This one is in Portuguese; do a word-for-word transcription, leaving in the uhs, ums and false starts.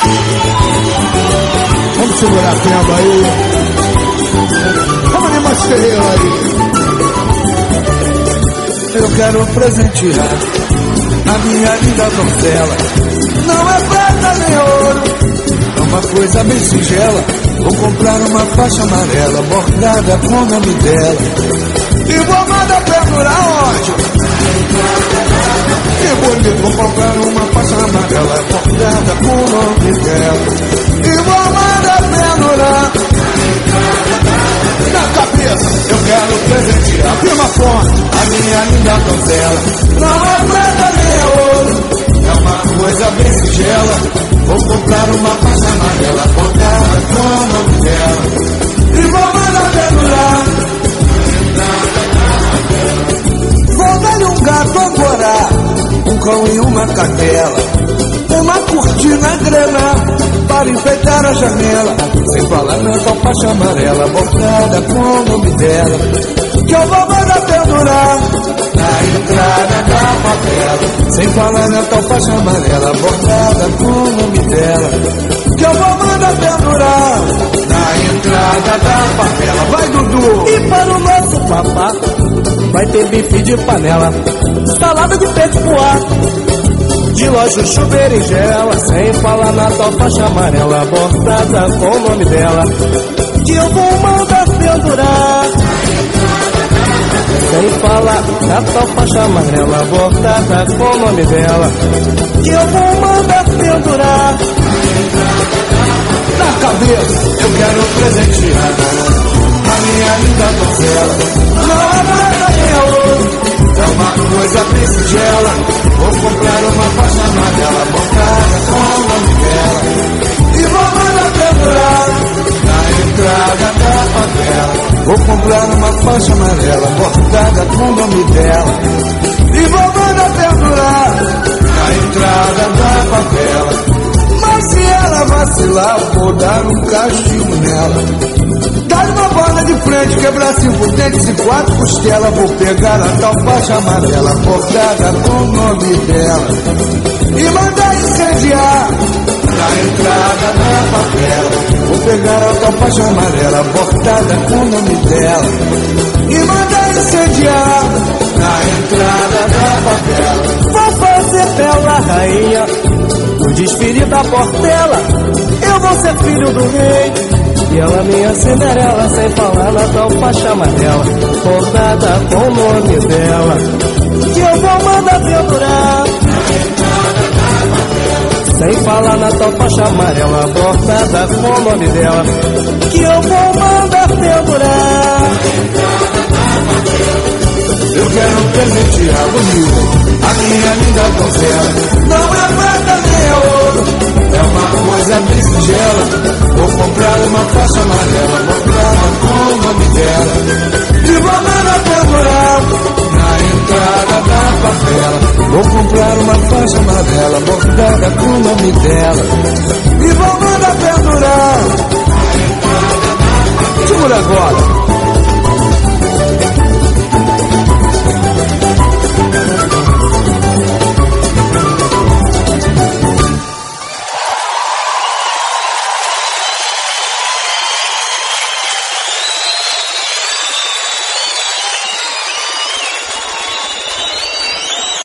Vamos segurar a tenda aí. Vamos animar esse terreiro aí. Eu quero presentear a minha linda donzela. Não é prata nem ouro, é uma coisa bem singela. Vou comprar uma faixa amarela bordada com o nome dela e vou mandar pendurar onde? Que bonito, vou comprar uma faixa amarela bordada com o nome dela e vou mandar pendurar Na cabeça. Eu quero presentear Firma forte. a minha linda donzela. Não é prata nem ouro, é uma coisa bem singela. Vou comprar uma faixa amarela bordada com o nome dela e vou mandar pendurar. Vou dar-lhe um gato agora, um cão e uma cadela, uma cortina grana para enfeitar a janela. Sem falar na tal faixa amarela bordada com o nome dela, que eu vou mandar pendurar na entrada da favela. Sem falar na tal faixa amarela bordada com o nome dela, que eu vou mandar pendurar na entrada da favela. Vai, Dudu! E para o nosso papá vai ter bife de panela, salada de peixe poá, de loja chuveiro e gela. Sem falar na tal faixa amarela bordada com o nome dela, que eu vou mandar pendurar. Sem falar na tal faixa amarela bordada com o nome dela, que eu vou mandar pendurar. Na cabeça. Eu quero presentear a minha linda donzela. Não é nada nem ouro, é uma coisa bem singela. Vou comprar uma faixa amarela bordada com o nome dela e vou mandar pendurar na entrada da favela. Vou comprar uma faixa amarela bordada com o nome dela e vou mandar pendurar na entrada da favela. Mas se ela vacilar, vou dar um castigo nela. Dá-lhe uma bola de frente, quebrar cinco dentes e quatro costelas. Vou pegar a tal faixa amarela bordada com o nome dela e mandar incendiar na entrada da favela. Vou pegar a tal faixa amarela bordada com o nome dela e mandar incendiar na entrada da favela. Vou fazer bela rainha no desfile da Portela. Eu vou ser filho do rei e ela minha Cinderela. Sem falar na tal faixa amarela bordada com o nome dela, que eu vou mandar pendurar. Sem falar na tal faixa amarela bordada com o nome dela, que eu vou mandar pendurar. Eu quero presentear comigo a minha linda donzela. Não é prata nem ouro, é uma coisa bem singela. Vou comprar uma faixa amarela bordada com o nome dela e vou mandar pendurar na entrada da favela. Vou comprar uma faixa amarela bordada com o nome dela e vou mandar pendurar. Segura agora.